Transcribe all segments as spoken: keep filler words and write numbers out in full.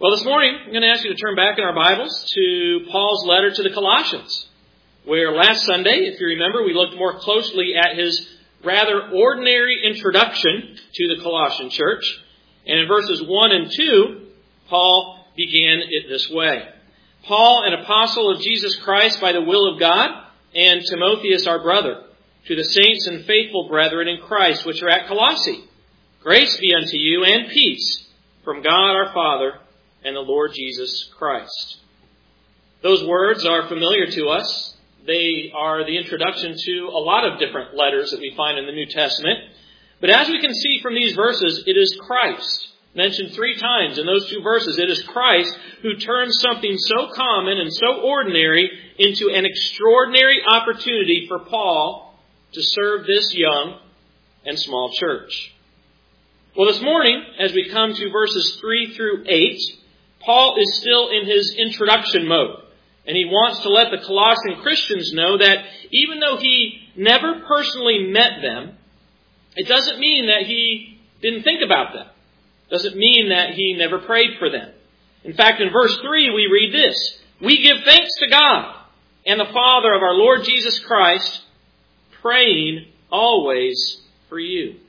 Well, this morning, I'm going to ask you to turn back in our Bibles to Paul's letter to the Colossians, where last Sunday, if you remember, we looked more closely at his rather ordinary introduction to the Colossian church. And in verses one and two, Paul began it this way. Paul, an apostle of Jesus Christ by the will of God, and Timotheus, our brother, to the saints and faithful brethren in Christ, which are at Colossae. Grace be unto you and peace from God our Father and the Lord Jesus Christ. Those words are familiar to us. They are the introduction to a lot of different letters that we find in the New Testament. But as we can see from these verses, it is Christ, mentioned three times in those two verses. It is Christ who turns something so common and so ordinary into an extraordinary opportunity for Paul to serve this young and small church. Well, this morning, as we come to verses three through eight, Paul is still in his introduction mode. And he wants to let the Colossian Christians know that even though he never personally met them, it doesn't mean that he didn't think about them. It doesn't mean that he never prayed for them. In fact, in verse three, we read this: "We give thanks to God and the Father of our Lord Jesus Christ, praying always for you."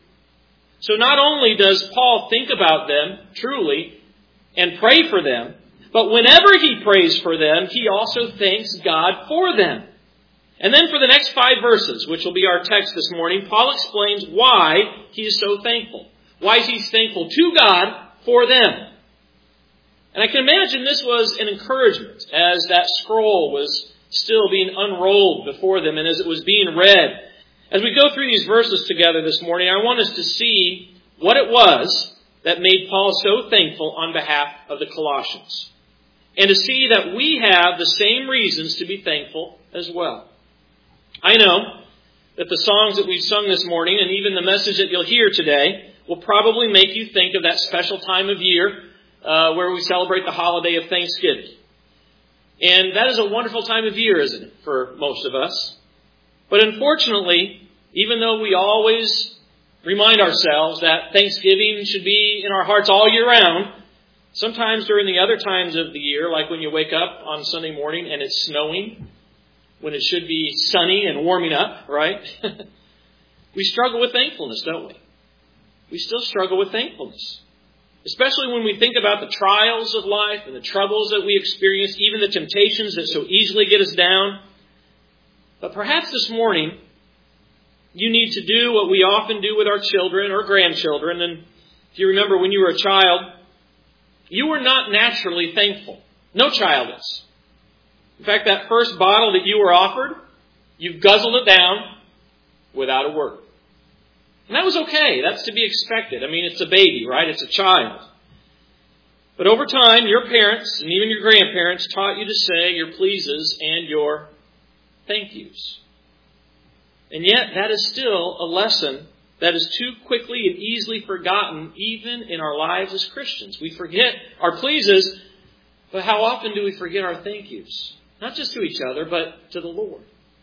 So not only does Paul think about them truly and pray for them, but whenever he prays for them, he also thanks God for them. And then for the next five verses, which will be our text this morning, Paul explains why he is so thankful. Why he's thankful to God for them. And I can imagine this was an encouragement as that scroll was still being unrolled before them and as it was being read. As we go through these verses together this morning, I want us to see what it was that made Paul so thankful on behalf of the Colossians. And to see that we have the same reasons to be thankful as well. I know that the songs that we've sung this morning, and even the message that you'll hear today, will probably make you think of that special time of year uh, where we celebrate the holiday of Thanksgiving. And that is a wonderful time of year, isn't it, for most of us? But unfortunately, even though we always remind ourselves that Thanksgiving should be in our hearts all year round, sometimes during the other times of the year, like when you wake up on Sunday morning and it's snowing, when it should be sunny and warming up, right? We struggle with thankfulness, don't we? We still struggle with thankfulness. Especially when we think about the trials of life and the troubles that we experience, even the temptations that so easily get us down. But perhaps this morning, you need to do what we often do with our children or grandchildren. And if you remember when you were a child, you were not naturally thankful. No child is. In fact, that first bottle that you were offered, you guzzled it down without a word. And that was okay. That's to be expected. I mean, it's a baby, right? It's a child. But over time, your parents and even your grandparents taught you to say your pleases and your thank yous. And yet, that is still a lesson that is too quickly and easily forgotten even in our lives as Christians. We forget our pleases, but how often do we forget our thank yous? Not just to each other, but to the Lord.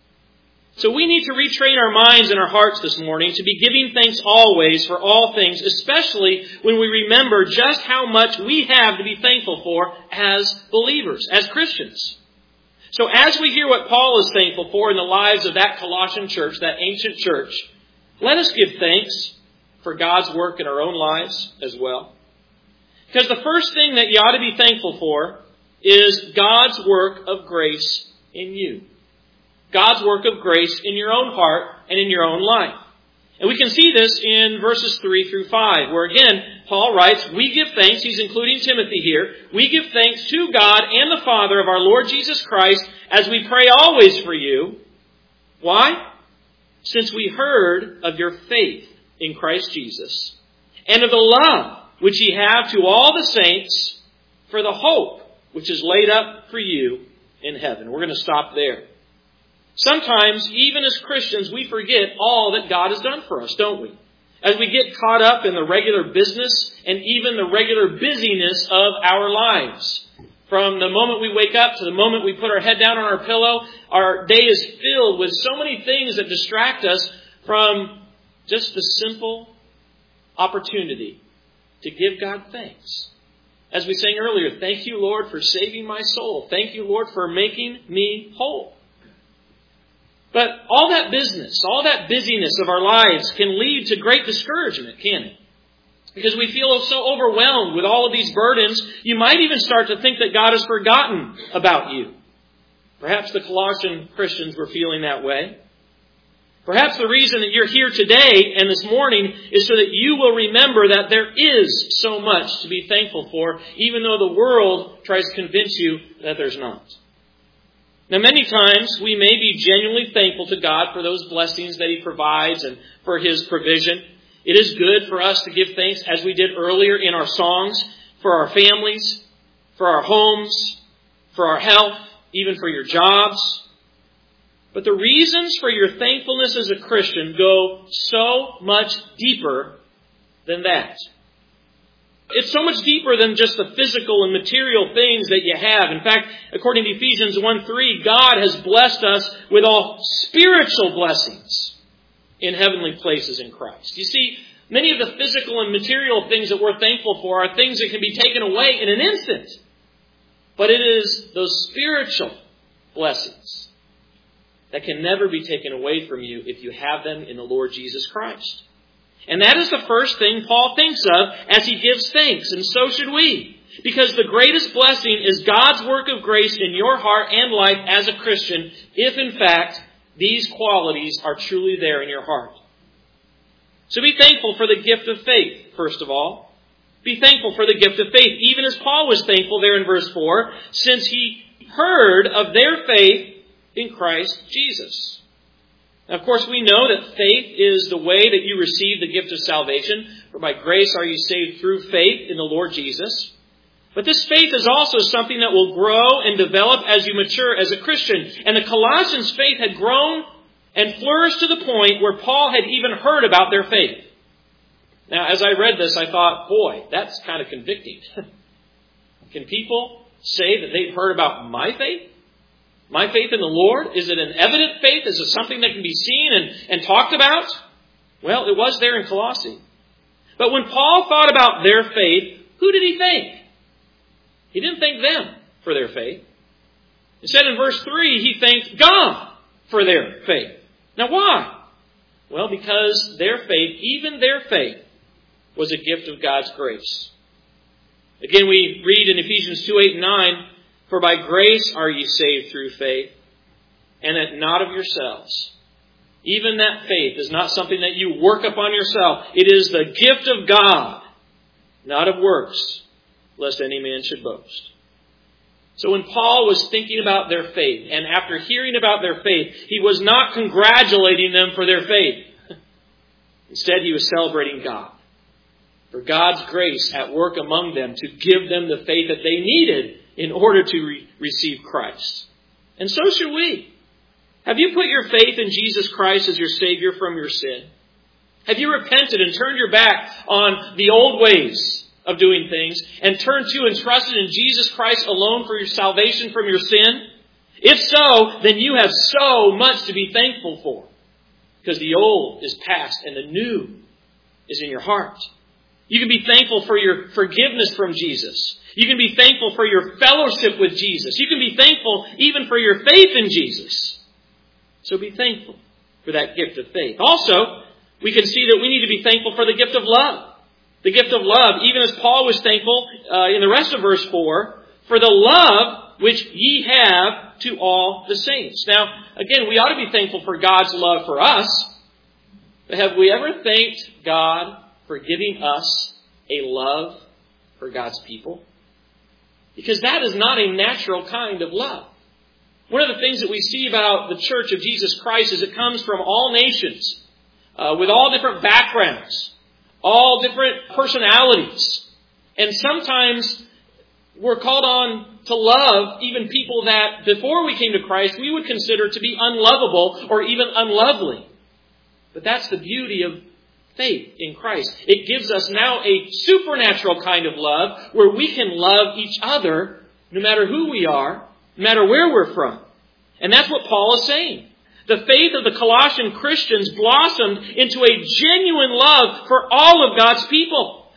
So we need to retrain our minds and our hearts this morning to be giving thanks always for all things, especially when we remember just how much we have to be thankful for as believers, as Christians. So as we hear what Paul is thankful for in the lives of that Colossian church, that ancient church, let us give thanks for God's work in our own lives as well. Because the first thing that you ought to be thankful for is God's work of grace in you. God's work of grace in your own heart and in your own life. And we can see this in verses three through five, where again, Paul writes, we give thanks, he's including Timothy here, we give thanks to God and the Father of our Lord Jesus Christ as we pray always for you. Why? Since we heard of your faith in Christ Jesus and of the love which ye have to all the saints for the hope which is laid up for you in heaven. We're going to stop there. Sometimes, even as Christians, we forget all that God has done for us, don't we? As we get caught up in the regular business and even the regular busyness of our lives. From the moment we wake up to the moment we put our head down on our pillow, our day is filled with so many things that distract us from just the simple opportunity to give God thanks As we sang earlier, thank you, Lord, for saving my soul. Thank you, Lord, for making me whole. But all that business, all that busyness of our lives can lead to great discouragement, can it? Because we feel so overwhelmed with all of these burdens, you might even start to think that God has forgotten about you. Perhaps the Colossian Christians were feeling that way. Perhaps the reason that you're here today and this morning is so that you will remember that there is so much to be thankful for, even though the world tries to convince you that there's not. Now, many times we may be genuinely thankful to God for those blessings that He provides and for His provision. It is good for us to give thanks, as we did earlier in our songs, for our families, for our homes, for our health, even for your jobs. But the reasons for your thankfulness as a Christian go so much deeper than that. It's so much deeper than just the physical and material things that you have. In fact, according to Ephesians one three, God has blessed us with all spiritual blessings in heavenly places in Christ. You see, many of the physical and material things that we're thankful for are things that can be taken away in an instant. But it is those spiritual blessings that can never be taken away from you if you have them in the Lord Jesus Christ. And that is the first thing Paul thinks of as he gives thanks, and so should we. Because the greatest blessing is God's work of grace in your heart and life as a Christian, if in fact these qualities are truly there in your heart. So be thankful for the gift of faith, first of all. Be thankful for the gift of faith, even as Paul was thankful there in verse four, since he heard of their faith in Christ Jesus. Now, of course, we know that faith is the way that you receive the gift of salvation. For by grace are you saved through faith in the Lord Jesus. But this faith is also something that will grow and develop as you mature as a Christian. And the Colossians' faith had grown and flourished to the point where Paul had even heard about their faith. Now, as I read this, I thought, boy, that's kind of convicting. Can people say that they've heard about my faith? My faith in the Lord? Is it an evident faith? Is it something that can be seen and, and talked about? Well, it was there in Colossae. But when Paul thought about their faith, who did he thank? He didn't thank them for their faith. Instead, in verse three, he thanked God for their faith. Now, why? Well, because their faith, even their faith, was a gift of God's grace. Again, we read in Ephesians two, eight, and nine, for by grace are ye saved through faith, and that not of yourselves. Even that faith is not something that you work upon yourself. It is the gift of God, not of works, lest any man should boast. So when Paul was thinking about their faith, and after hearing about their faith, he was not congratulating them for their faith. Instead, he was celebrating God. For God's grace at work among them to give them the faith that they needed in order to re- receive Christ. And so should we. Have you put your faith in Jesus Christ as your Savior from your sin? Have you repented and turned your back on the old ways of doing things and turned to and trusted in Jesus Christ alone for your salvation from your sin? If so, then you have so much to be thankful for. Because the old is past and the new is in your heart. You can be thankful for your forgiveness from Jesus. You can be thankful for your fellowship with Jesus. You can be thankful even for your faith in Jesus. So be thankful for that gift of faith. Also, we can see that we need to be thankful for the gift of love. The gift of love, even as Paul was thankful uh, in the rest of verse four, for the love which ye have to all the saints. Now, again, we ought to be thankful for God's love for us. But have we ever thanked God for giving us a love for God's people? Because that is not a natural kind of love. One of the things that we see about the Church of Jesus Christ is it comes from all nations, uh, with all different backgrounds, all different personalities. And sometimes we're called on to love even people that before we came to Christ we would consider to be unlovable or even unlovely. But that's the beauty of faith in Christ. It gives us now a supernatural kind of love where we can love each other no matter who we are, no matter where we're from. And that's what Paul is saying. The faith of the Colossian Christians blossomed into a genuine love for all of God's people.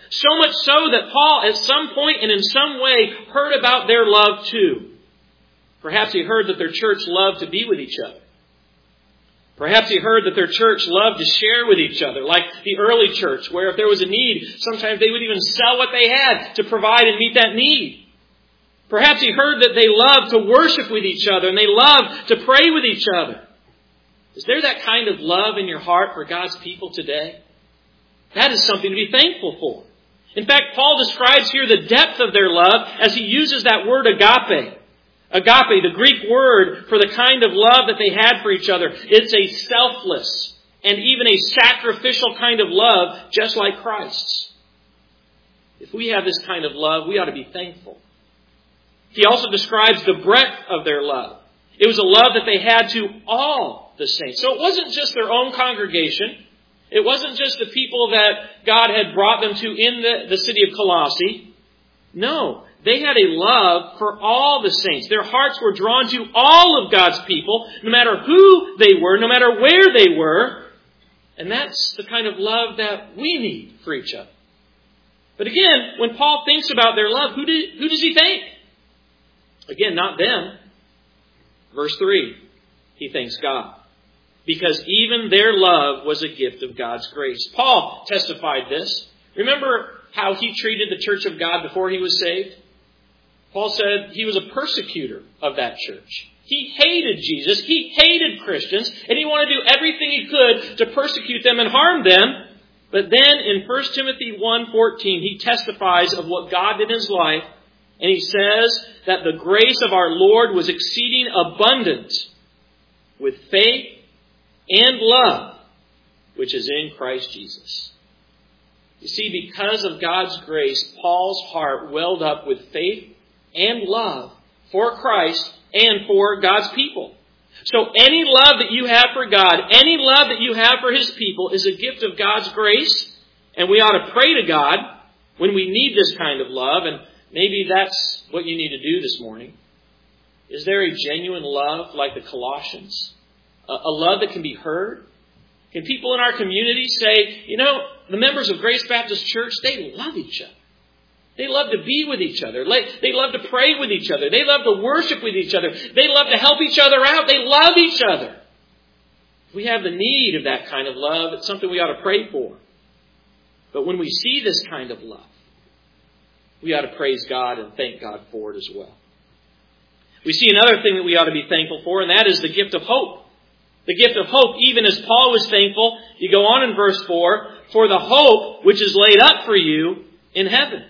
So much so that Paul, at some point and in some way, heard about their love too. Perhaps he heard that their church loved to be with each other. Perhaps he heard that their church loved to share with each other, like the early church, where if there was a need, sometimes they would even sell what they had to provide and meet that need. Perhaps he heard that they loved to worship with each other and they loved to pray with each other. Is there that kind of love in your heart for God's people today? That is something to be thankful for. In fact, Paul describes here the depth of their love as he uses that word agape. Agape, the Greek word for the kind of love that they had for each other. It's a selfless and even a sacrificial kind of love, just like Christ's. If we have this kind of love, we ought to be thankful. He also describes the breadth of their love. It was a love that they had to all the saints. So it wasn't just their own congregation. It wasn't just the people that God had brought them to in the, the city of Colossae. No, they had a love for all the saints. Their hearts were drawn to all of God's people, no matter who they were, no matter where they were. And that's the kind of love that we need for each other. But again, when Paul thinks about their love, who, do, who does he think? Again, not them. Verse three, he thanks God. Because even their love was a gift of God's grace. Paul testified this. Remember how he treated the church of God before he was saved? Paul said he was a persecutor of that church. He hated Jesus. He hated Christians. And he wanted to do everything he could to persecute them and harm them. But then in First Timothy one fourteen, he testifies of what God did in his life. And he says that the grace of our Lord was exceeding abundant with faith and love, which is in Christ Jesus. You see, because of God's grace, Paul's heart welled up with faith and love for Christ and for God's people. So any love that you have for God, any love that you have for His people is a gift of God's grace. And we ought to pray to God when we need this kind of love. And maybe that's what you need to do this morning. Is there a genuine love like the Colossians? A love that can be heard? Can people in our community say, you know, the members of Grace Baptist Church, they love each other. They love to be with each other. They love to pray with each other. They love to worship with each other. They love to help each other out. They love each other. If we have the need of that kind of love, it's something we ought to pray for. But when we see this kind of love, we ought to praise God and thank God for it as well. We see another thing that we ought to be thankful for, and that is the gift of hope. The gift of hope, even as Paul was thankful, you go on in verse four, for the hope which is laid up for you in heaven.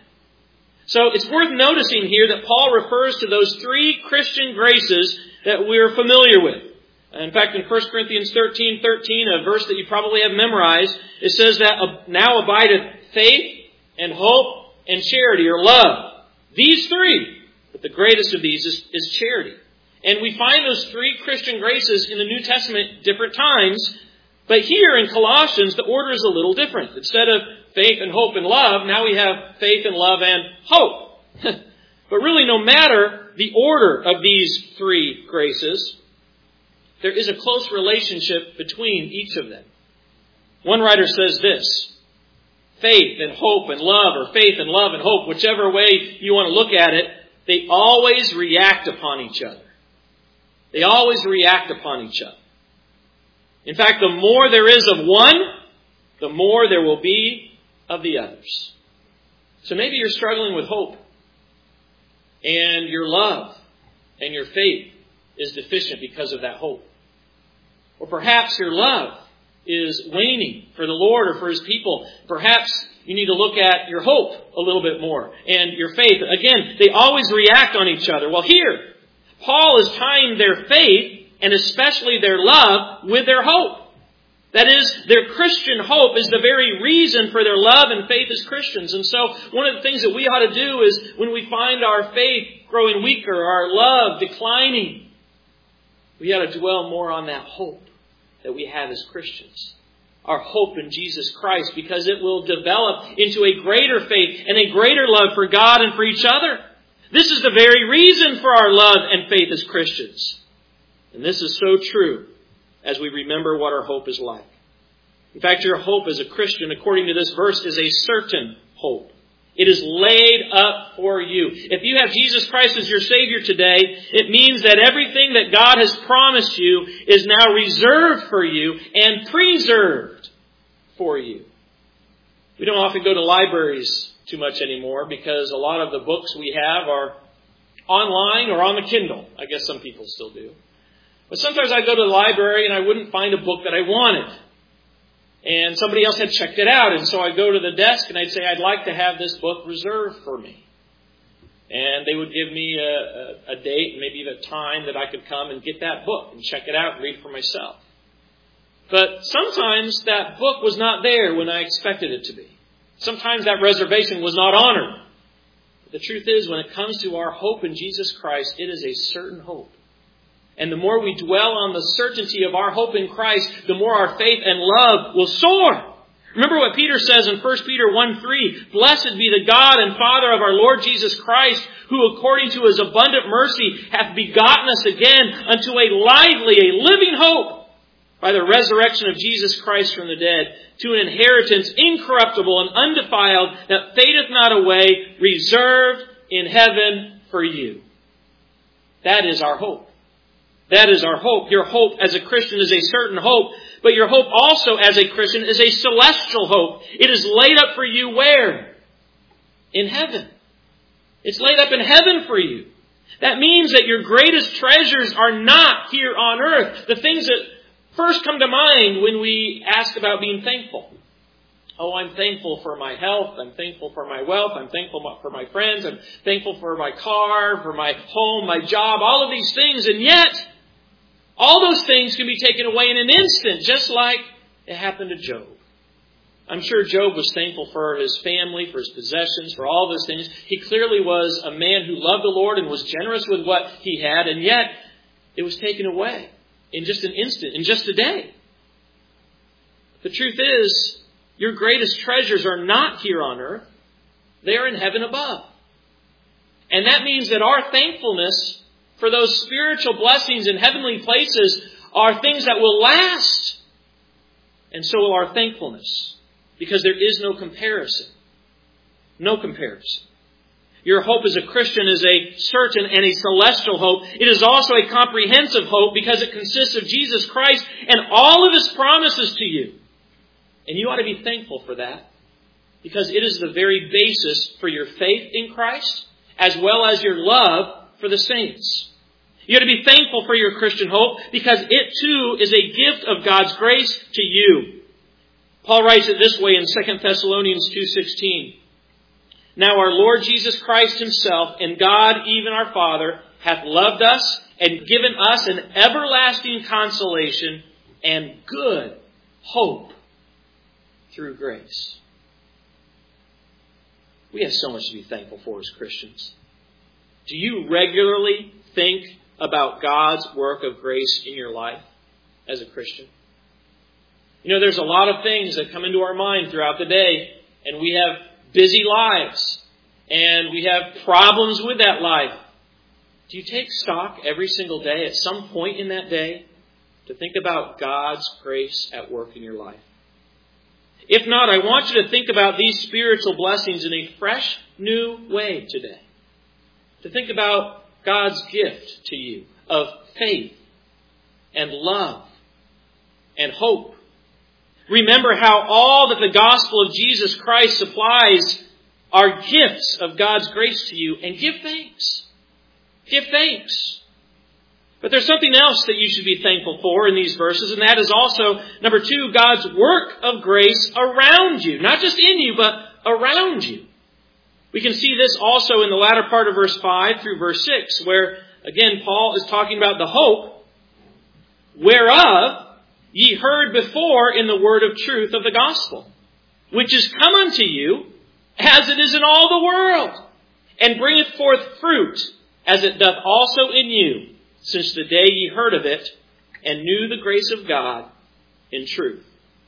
So it's worth noticing here that Paul refers to those three Christian graces that we're familiar with. In fact, in First Corinthians thirteen thirteen, a verse that you probably have memorized, it says that now abideth faith and hope and charity, or love. These three. But the greatest of these is, is charity. And we find those three Christian graces in the New Testament different times. But here in Colossians, the order is a little different. Instead of faith and hope and love, now we have faith and love and hope. But really, no matter the order of these three graces, there is a close relationship between each of them. One writer says this: faith and hope and love, or faith and love and hope, whichever way you want to look at it, they always react upon each other. They always react upon each other. In fact, the more there is of one, the more there will be of the others. So maybe you're struggling with hope, and your love and your faith is deficient because of that hope. Or perhaps your love is waning for the Lord or for His people. Perhaps you need to look at your hope a little bit more, and your faith. Again, they always react on each other. Well, here, Paul is tying their faith, and especially their love, with their hope. That is, their Christian hope is the very reason for their love and faith as Christians. And so one of the things that we ought to do is when we find our faith growing weaker, our love declining, we ought to dwell more on that hope that we have as Christians. Our hope in Jesus Christ, because it will develop into a greater faith and a greater love for God and for each other. This is the very reason for our love and faith as Christians. And this is so true as we remember what our hope is like. In fact, your hope as a Christian, according to this verse, is a certain hope. It is laid up for you. If you have Jesus Christ as your Savior today, it means that everything that God has promised you is now reserved for you and preserved for you. We don't often go to libraries too much anymore because a lot of the books we have are online or on the Kindle. I guess some people still do. But sometimes I'd go to the library and I wouldn't find a book that I wanted. And somebody else had checked it out. And so I'd go to the desk and I'd say, I'd like to have this book reserved for me. And they would give me a, a, a date and maybe the time that I could come and get that book and check it out and read it for myself. But sometimes that book was not there when I expected it to be. Sometimes that reservation was not honored. But the truth is, when it comes to our hope in Jesus Christ, it is a certain hope. And the more we dwell on the certainty of our hope in Christ, the more our faith and love will soar. Remember what Peter says in First Peter one three, Blessed be the God and Father of our Lord Jesus Christ, who according to His abundant mercy hath begotten us again unto a lively, a living hope, by the resurrection of Jesus Christ from the dead, to an inheritance incorruptible and undefiled, that fadeth not away, reserved in heaven for you. That is our hope. That is our hope. Your hope as a Christian is a certain hope, but your hope also as a Christian is a celestial hope. It is laid up for you where? In heaven. It's laid up in heaven for you. That means that your greatest treasures are not here on earth. The things that first come to mind when we ask about being thankful. Oh, I'm thankful for my health. I'm thankful for my wealth. I'm thankful for my friends. I'm thankful for my car, for my home, my job, all of these things. And yet, all those things can be taken away in an instant, just like it happened to Job. I'm sure Job was thankful for his family, for his possessions, for all those things. He clearly was a man who loved the Lord and was generous with what he had, and yet it was taken away in just an instant, in just a day. The truth is, your greatest treasures are not here on earth. They are in heaven above. And that means that our thankfulness for those spiritual blessings in heavenly places are things that will last. And so will our thankfulness. Because there is no comparison. No comparison. Your hope as a Christian is a certain and a celestial hope. It is also a comprehensive hope because it consists of Jesus Christ and all of His promises to you. And you ought to be thankful for that. Because it is the very basis for your faith in Christ as well as your love for the saints. You ought to be thankful for your Christian hope because it too is a gift of God's grace to you. Paul writes it this way in Second Thessalonians two sixteen. Now our Lord Jesus Christ Himself and God, even our Father, hath loved us and given us an everlasting consolation and good hope through grace. We have so much to be thankful for as Christians. Do you regularly think about God's work of grace in your life as a Christian? You know, there's a lot of things that come into our mind throughout the day, and we have busy lives, and we have problems with that life. Do you take stock every single day at some point in that day to think about God's grace at work in your life? If not, I want you to think about these spiritual blessings in a fresh, new way today. To think about God's gift to you of faith and love and hope. Remember how all that the gospel of Jesus Christ supplies are gifts of God's grace to you, and give thanks. Give thanks. But there's something else that you should be thankful for in these verses, and that is also, number two, God's work of grace around you. Not just in you, but around you. We can see this also in the latter part of verse five through verse six, where, again, Paul is talking about the hope whereof ye heard before in the word of truth of the gospel, which is come unto you, as it is in all the world, and bringeth forth fruit, as it doth also in you, since the day ye heard of it, and knew the grace of God in truth.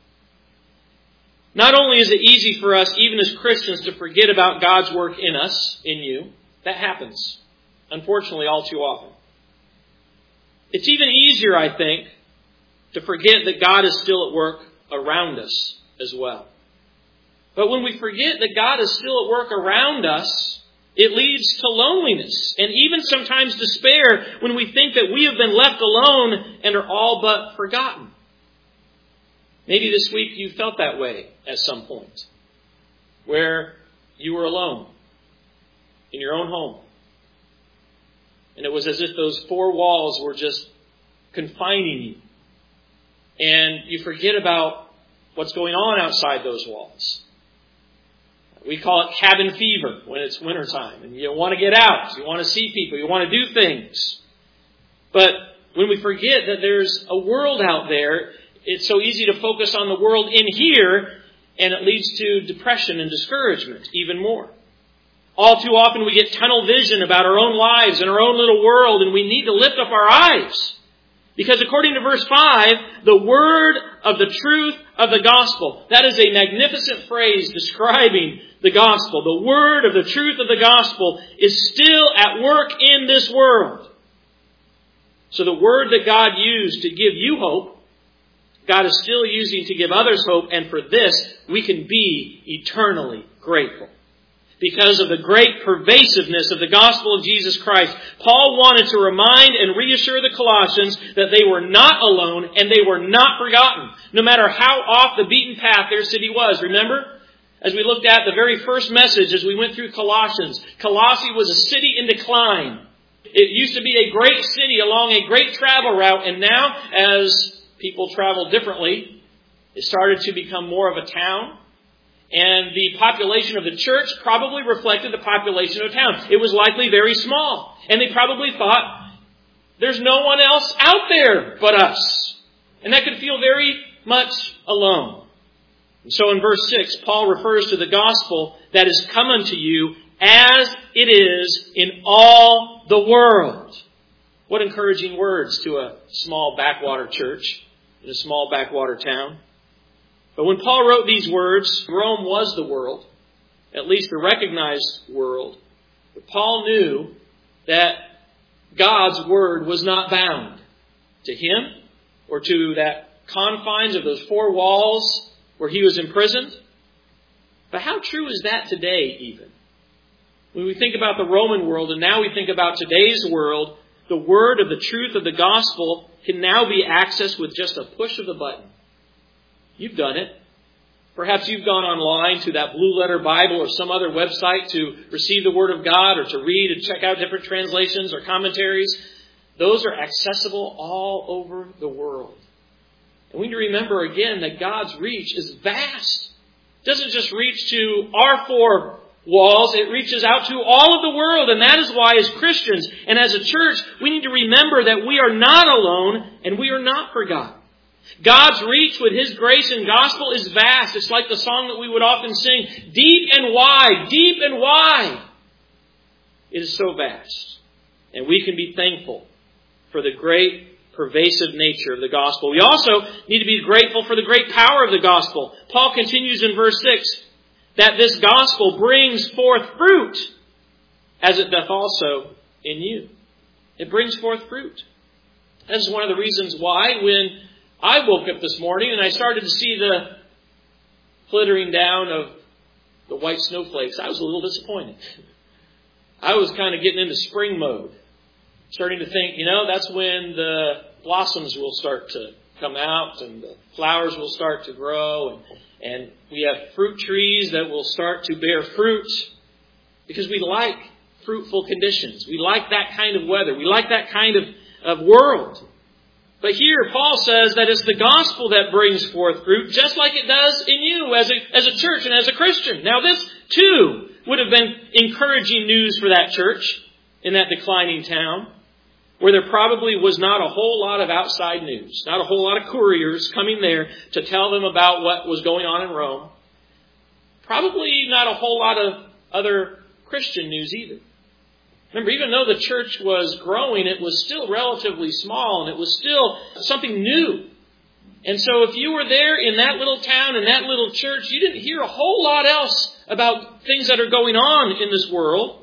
Not only is it easy for us, even as Christians, to forget about God's work in us, in you. That happens, unfortunately, all too often. It's even easier, I think, to forget that God is still at work around us as well. But when we forget that God is still at work around us, it leads to loneliness and even sometimes despair when we think that we have been left alone and are all but forgotten. Maybe this week you felt that way at some point, where you were alone in your own home. And it was as if those four walls were just confining you. And you forget about what's going on outside those walls. We call it cabin fever when it's wintertime. And you want to get out. You want to see people. You want to do things. But when we forget that there's a world out there, it's so easy to focus on the world in here, and it leads to depression and discouragement even more. All too often we get tunnel vision about our own lives and our own little world, and we need to lift up our eyes. Because according to verse five, the word of the truth of the gospel, that is a magnificent phrase describing the gospel. The word of the truth of the gospel is still at work in this world. So the word that God used to give you hope, God is still using to give others hope, and for this we can be eternally grateful. Because of the great pervasiveness of the gospel of Jesus Christ, Paul wanted to remind and reassure the Colossians that they were not alone and they were not forgotten, no matter how off the beaten path their city was. Remember, as we looked at the very first message as we went through Colossians, Colossae was a city in decline. It used to be a great city along a great travel route, and now, as people travel differently, it started to become more of a town. And the population of the church probably reflected the population of town. It was likely very small. And they probably thought, there's no one else out there but us. And that could feel very much alone. And so in verse six, Paul refers to the gospel that is come unto you as it is in all the world. What encouraging words to a small backwater church in a small backwater town. But when Paul wrote these words, Rome was the world, at least the recognized world. But Paul knew that God's word was not bound to him or to that confines of those four walls where he was imprisoned. But how true is that today even? When we think about the Roman world and now we think about today's world, the word of the truth of the gospel can now be accessed with just a push of the button. You've done it. Perhaps you've gone online to that Blue Letter Bible or some other website to receive the Word of God or to read and check out different translations or commentaries. Those are accessible all over the world. And we need to remember again that God's reach is vast. It doesn't just reach to our four walls. It reaches out to all of the world. And that is why as Christians and as a church, we need to remember that we are not alone and we are not forgotten. God's reach with His grace and gospel is vast. It's like the song that we would often sing, deep and wide, deep and wide. It is so vast. And we can be thankful for the great pervasive nature of the gospel. We also need to be grateful for the great power of the gospel. Paul continues in verse six, that this gospel brings forth fruit, as it doth also in you. It brings forth fruit. That is one of the reasons why when I woke up this morning and I started to see the flittering down of the white snowflakes, I was a little disappointed. I was kind of getting into spring mode. Starting to think, you know, that's when the blossoms will start to come out and the flowers will start to grow. And, and we have fruit trees that will start to bear fruit because we like fruitful conditions. We like that kind of weather. We like that kind of, of world. But here Paul says that it's the gospel that brings forth fruit, just like it does in you as a, as a church and as a Christian. Now this, too, would have been encouraging news for that church in that declining town, where there probably was not a whole lot of outside news, not a whole lot of couriers coming there to tell them about what was going on in Rome. Probably not a whole lot of other Christian news either. Remember, even though the church was growing, it was still relatively small and it was still something new. And so if you were there in that little town, in that little church, you didn't hear a whole lot else about things that are going on in this world.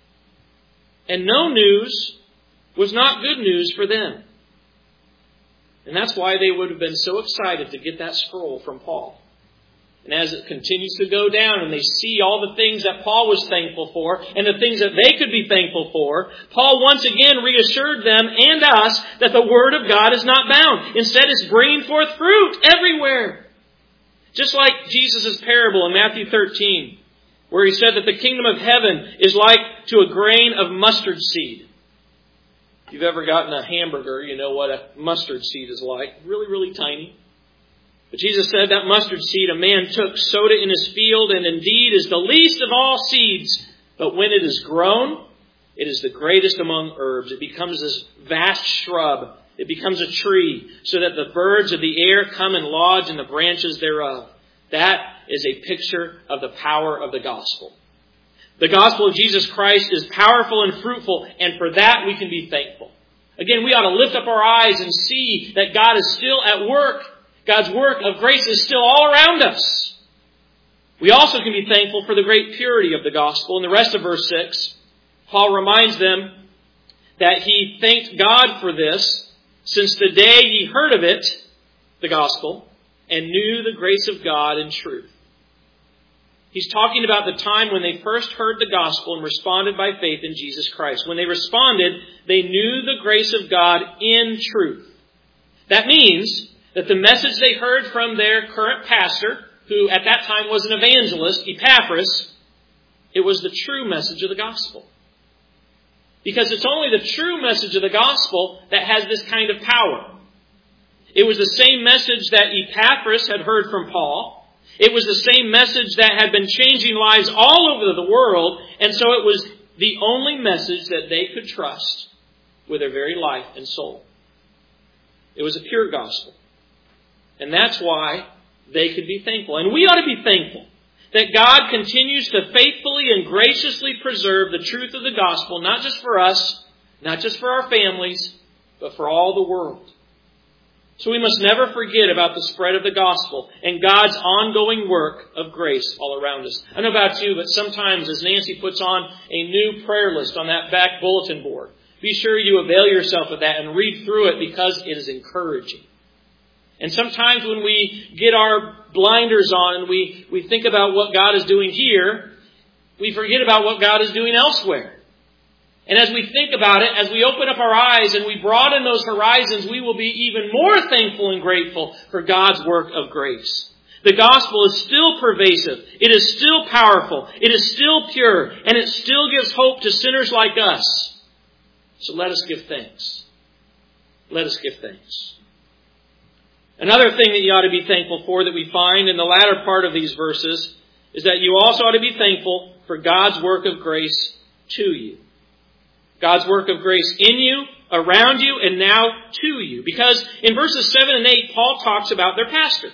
And no news was not good news for them. And that's why they would have been so excited to get that scroll from Paul. And as it continues to go down and they see all the things that Paul was thankful for and the things that they could be thankful for, Paul once again reassured them and us that the Word of God is not bound. Instead, it's bringing forth fruit everywhere. Just like Jesus' parable in Matthew thirteen, where he said that the kingdom of heaven is like to a grain of mustard seed. If you've ever gotten a hamburger, you know what a mustard seed is like. Really, really tiny. But Jesus said that mustard seed a man took, sowed it in his field, and indeed is the least of all seeds. But when it is grown, it is the greatest among herbs. It becomes this vast shrub. It becomes a tree, so that the birds of the air come and lodge in the branches thereof. That is a picture of the power of the gospel. The gospel of Jesus Christ is powerful and fruitful, and for that we can be thankful. Again, we ought to lift up our eyes and see that God is still at work. God's work of grace is still all around us. We also can be thankful for the great purity of the gospel. In the rest of verse six, Paul reminds them that he thanked God for this since the day he heard of it, the gospel, and knew the grace of God in truth. He's talking about the time when they first heard the gospel and responded by faith in Jesus Christ. When they responded, they knew the grace of God in truth. That means that the message they heard from their current pastor, who at that time was an evangelist, Epaphras, it was the true message of the gospel. Because it's only the true message of the gospel that has this kind of power. It was the same message that Epaphras had heard from Paul. It was the same message that had been changing lives all over the world, and so it was the only message that they could trust with their very life and soul. It was a pure gospel. And that's why they could be thankful. And we ought to be thankful that God continues to faithfully and graciously preserve the truth of the gospel, not just for us, not just for our families, but for all the world. So we must never forget about the spread of the gospel and God's ongoing work of grace all around us. I don't know about you, but sometimes as Nancy puts on a new prayer list on that back bulletin board, be sure you avail yourself of that and read through it because it is encouraging. And sometimes when we get our blinders on and we, we think about what God is doing here, we forget about what God is doing elsewhere. And as we think about it, as we open up our eyes and we broaden those horizons, we will be even more thankful and grateful for God's work of grace. The gospel is still pervasive. It is still powerful. It is still pure. And it still gives hope to sinners like us. So let us give thanks. Let us give thanks. Another thing that you ought to be thankful for that we find in the latter part of these verses is that you also ought to be thankful for God's work of grace to you. God's work of grace in you, around you, and now to you. Because in verses seven and eight, Paul talks about their pastor.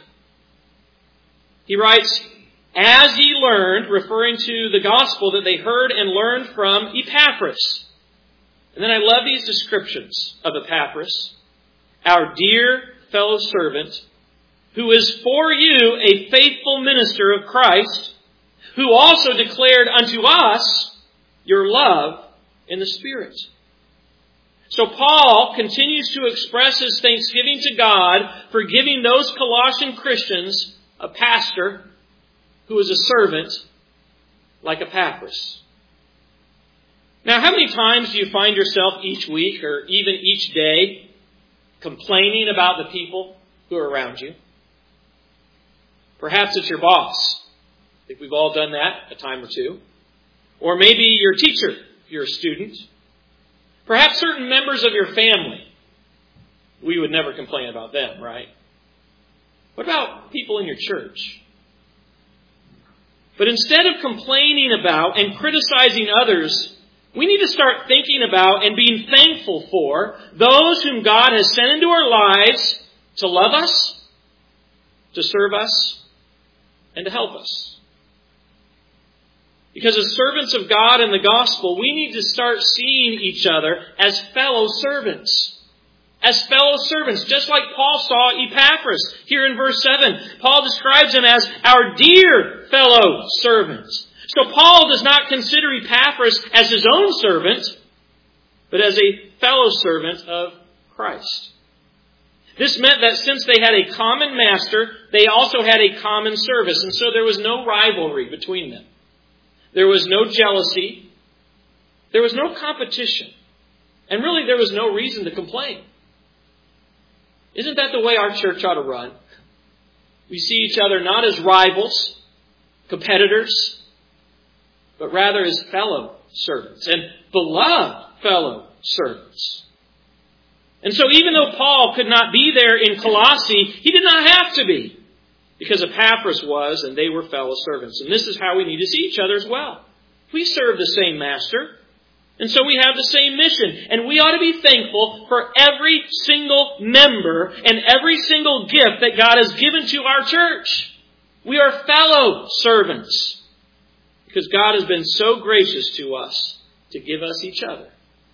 He writes, as ye learned, referring to the gospel that they heard and learned from Epaphras. And then I love these descriptions of Epaphras, our dear fellow servant, who is for you a faithful minister of Christ, who also declared unto us your love in the Spirit. So Paul continues to express his thanksgiving to God for giving those Colossian Christians a pastor who is a servant like Epaphras. Now, how many times do you find yourself each week or even each day complaining about the people who are around you? Perhaps it's your boss. I think we've all done that a time or two. Or maybe your teacher, if you're a student. Perhaps certain members of your family. We would never complain about them, right? What about people in your church? But instead of complaining about and criticizing others, we need to start thinking about and being thankful for those whom God has sent into our lives to love us, to serve us, and to help us. Because as servants of God in the gospel, we need to start seeing each other as fellow servants. As fellow servants, just like Paul saw Epaphras here in verse seven. Paul describes him as our dear fellow servants. So Paul does not consider Epaphras as his own servant, but as a fellow servant of Christ. This meant that since they had a common master, they also had a common service. And so there was no rivalry between them. There was no jealousy. There was no competition. And really, there was no reason to complain. Isn't that the way our church ought to run? We see each other not as rivals, competitors, but rather as fellow servants and beloved fellow servants. And so even though Paul could not be there in Colossae, he did not have to be, because Epaphras was, and they were fellow servants. And this is how we need to see each other as well. We serve the same master, and so we have the same mission. And we ought to be thankful for every single member and every single gift that God has given to our church. We are fellow servants, because God has been so gracious to us to give us each other.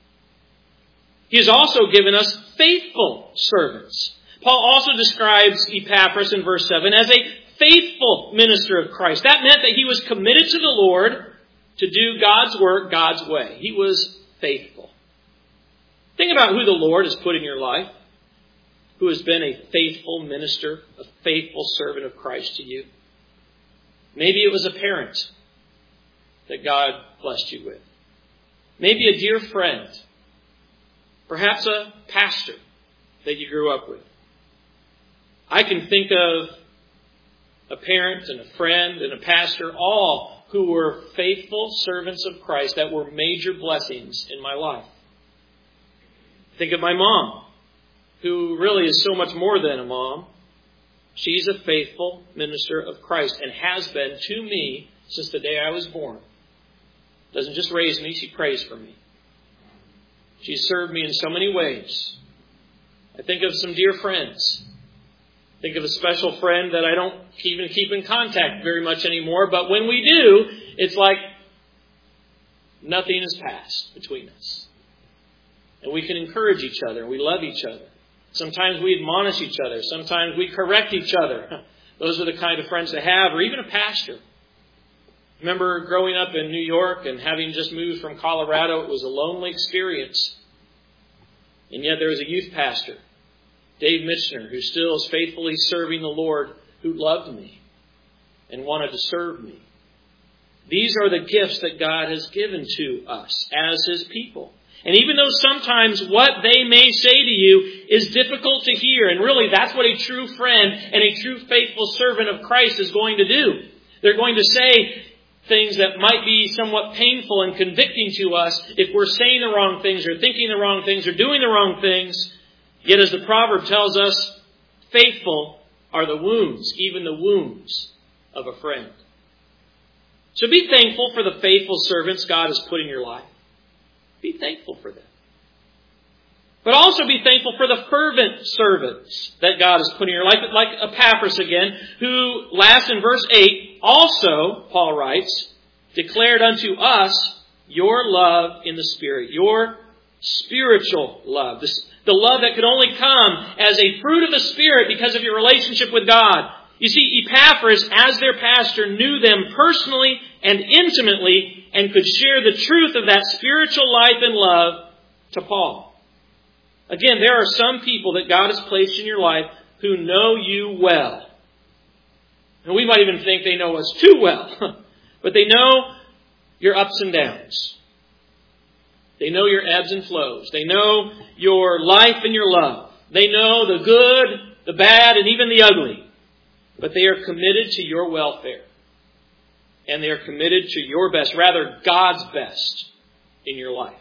He has also given us faithful servants. Paul also describes Epaphras in verse seven as a faithful minister of Christ. That meant that he was committed to the Lord to do God's work God's way. He was faithful. Think about who the Lord has put in your life, who has been a faithful minister, a faithful servant of Christ to you. Maybe it was a parent that God blessed you with. Maybe a dear friend. Perhaps a pastor that you grew up with. I can think of a parent and a friend and a pastor, all who were faithful servants of Christ that were major blessings in my life. Think of my mom, who really is so much more than a mom. She's a faithful minister of Christ and has been to me since the day I was born. Doesn't just raise me, she prays for me. She's served me in so many ways. I think of some dear friends. Think of a special friend that I don't even keep in contact very much anymore. But when we do, it's like nothing has passed between us. And we can encourage each other. We love each other. Sometimes we admonish each other. Sometimes we correct each other. Those are the kind of friends to have. Or even a pastor. Remember growing up in New York and having just moved from Colorado, it was a lonely experience. And yet there was a youth pastor, Dave Mitchner, who still is faithfully serving the Lord, who loved me and wanted to serve me. These are the gifts that God has given to us as His people. And even though sometimes what they may say to you is difficult to hear, and really that's what a true friend and a true faithful servant of Christ is going to do. They're going to say things that might be somewhat painful and convicting to us if we're saying the wrong things or thinking the wrong things or doing the wrong things. Yet as the proverb tells us, faithful are the wounds, even the wounds of a friend. So be thankful for the faithful servants God has put in your life. Be thankful for them. But also be thankful for the fervent servants that God has put in your life, like Epaphras again, who, last in verse eight, also, Paul writes, declared unto us your love in the Spirit, your spiritual love, the love that could only come as a fruit of the Spirit because of your relationship with God. You see, Epaphras, as their pastor, knew them personally and intimately and could share the truth of that spiritual life and love to Paul. Again, there are some people that God has placed in your life who know you well. And we might even think they know us too well. But they know your ups and downs. They know your ebbs and flows. They know your life and your love. They know the good, the bad, and even the ugly. But they are committed to your welfare. And they are committed to your best, rather God's best in your life.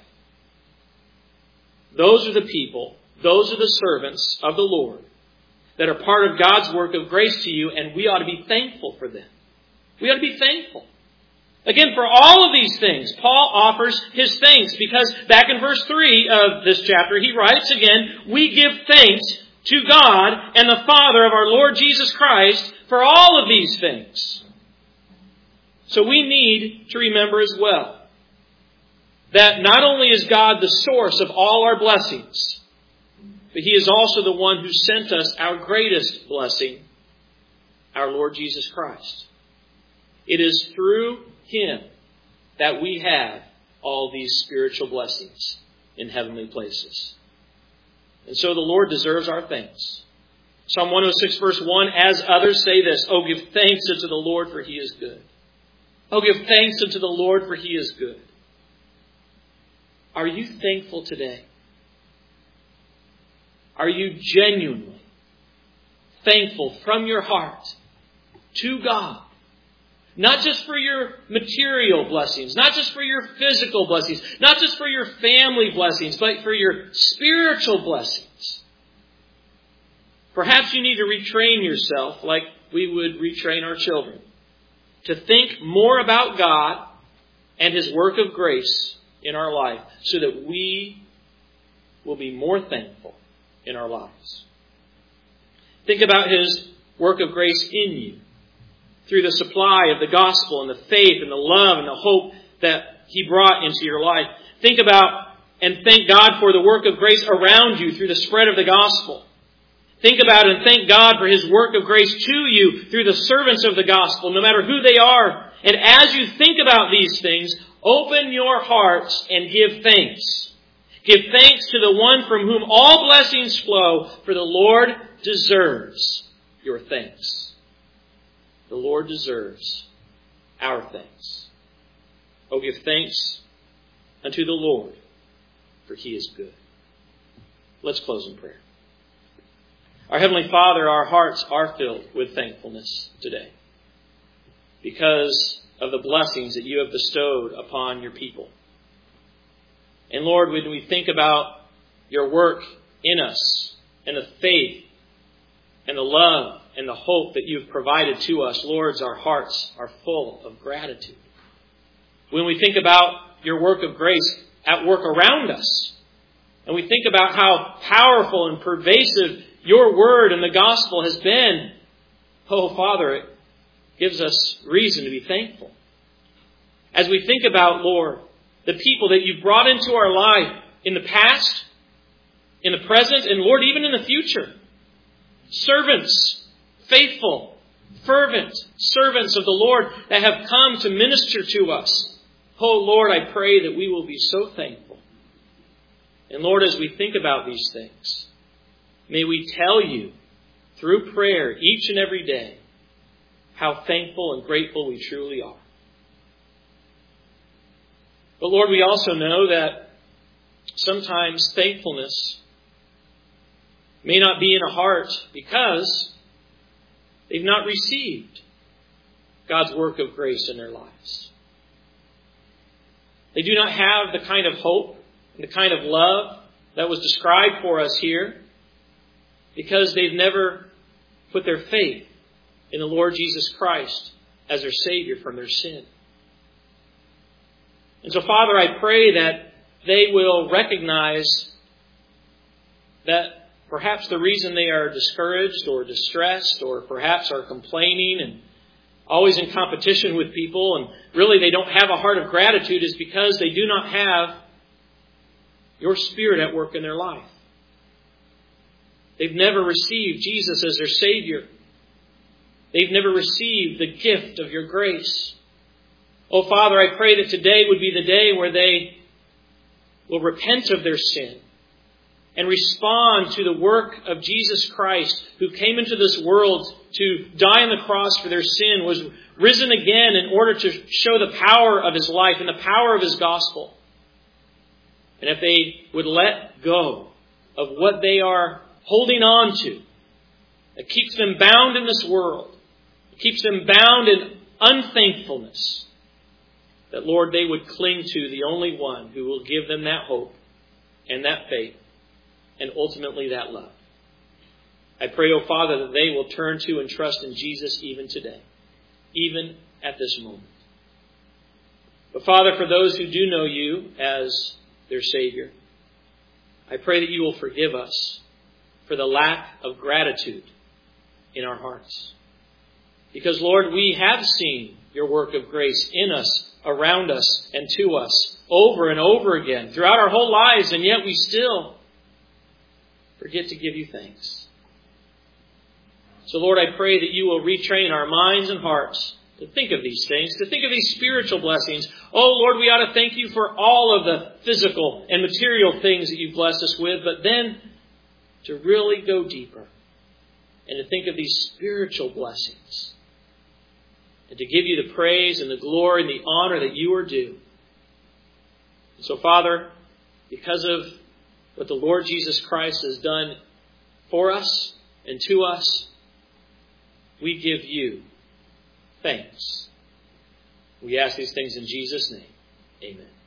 Those are the people, those are the servants of the Lord that are part of God's work of grace to you, and we ought to be thankful for them. We ought to be thankful. Again, for all of these things, Paul offers his thanks because back in verse three of this chapter, he writes again, we give thanks to God and the Father of our Lord Jesus Christ for all of these things. So we need to remember as well that not only is God the source of all our blessings, but He is also the one who sent us our greatest blessing, our Lord Jesus Christ. It is through Him that we have all these spiritual blessings in heavenly places. And so the Lord deserves our thanks. Psalm one oh six verse one, as others say this, "Oh, give thanks unto the Lord, for He is good. Oh, give thanks unto the Lord, for He is good." Are you thankful today? Are you genuinely thankful from your heart to God? Not just for your material blessings, not just for your physical blessings, not just for your family blessings, but for your spiritual blessings. Perhaps you need to retrain yourself like we would retrain our children, to think more about God and His work of grace in our life so that we will be more thankful in our lives. Think about His work of grace in you through the supply of the gospel and the faith and the love and the hope that He brought into your life. Think about and thank God for the work of grace around you through the spread of the gospel. Think about and thank God for His work of grace to you through the servants of the gospel, no matter who they are. And as you think about these things, open your hearts and give thanks. Give thanks to the one from whom all blessings flow, for the Lord deserves your thanks. The Lord deserves our thanks. Oh, give thanks unto the Lord, for He is good. Let's close in prayer. Our Heavenly Father, our hearts are filled with thankfulness today because of the blessings that You have bestowed upon Your people. And Lord, when we think about Your work in us and the faith and the love and the hope that You've provided to us, Lord, our hearts are full of gratitude. When we think about Your work of grace at work around us, and we think about how powerful and pervasive Your word and the gospel has been, oh, Father, it gives us reason to be thankful. As we think about, Lord, the people that You've brought into our life in the past, in the present, and Lord, even in the future. Servants, faithful, fervent servants of the Lord that have come to minister to us. Oh, Lord, I pray that we will be so thankful. And Lord, as we think about these things, may we tell You through prayer each and every day how thankful and grateful we truly are. But Lord, we also know that sometimes thankfulness may not be in a heart because they've not received God's work of grace in their lives. They do not have the kind of hope and the kind of love that was described for us here because they've never put their faith in the Lord Jesus Christ as their Savior from their sin. And so, Father, I pray that they will recognize that perhaps the reason they are discouraged or distressed or perhaps are complaining and always in competition with people and really they don't have a heart of gratitude is because they do not have Your Spirit at work in their life. They've never received Jesus as their Savior. They've never received the gift of Your grace. Oh, Father, I pray that today would be the day where they will repent of their sin and respond to the work of Jesus Christ, who came into this world to die on the cross for their sin, was risen again in order to show the power of His life and the power of His gospel. And if they would let go of what they are holding on to, that keeps them bound in this world, it keeps them bound in unthankfulness, that, Lord, they would cling to the only one who will give them that hope and that faith and ultimately that love. I pray, oh Father, that they will turn to and trust in Jesus even today, even at this moment. But Father, for those who do know You as their Savior, I pray that You will forgive us for the lack of gratitude in our hearts. Because, Lord, we have seen Your work of grace in us, around us, and to us over and over again throughout our whole lives, and yet we still forget to give You thanks. So, Lord, I pray that You will retrain our minds and hearts to think of these things, to think of these spiritual blessings. Oh, Lord, we ought to thank You for all of the physical and material things that You've blessed us with, but then to really go deeper and to think of these spiritual blessings, and to give you the praise and the glory and the honor that you are due. So, Father, because of what the Lord Jesus Christ has done for us and to us, we give you thanks. We ask these things in Jesus' name. Amen.